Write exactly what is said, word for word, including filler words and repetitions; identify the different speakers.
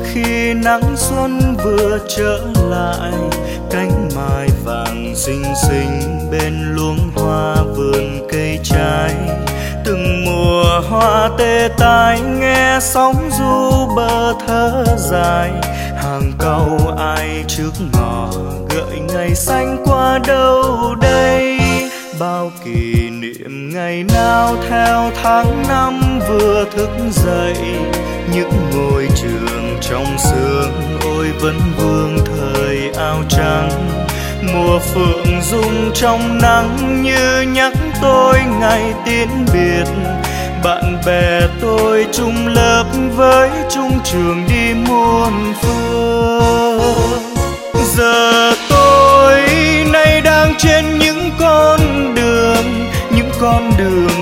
Speaker 1: khi nắng xuân vừa trở lại, cánh mai vàng xinh xinh bên luống hoa vườn cây trái. Từng mùa hoa tê tái nghe sóng du bờ thơ dài, hàng câu ai trước ngõ gợi ngày xanh qua đâu đây. Bao kỷ niệm ngày nào theo tháng năm vừa thức dậy, những ngôi trường trong sương ôi vẫn vương thời áo trắng. Mùa phượng rung trong nắng như nhắc tôi ngày tiến biệt, bạn bè tôi chung lớp với chung trường đi muôn phương. Giờ tôi nay đang trên những con đường, những con đường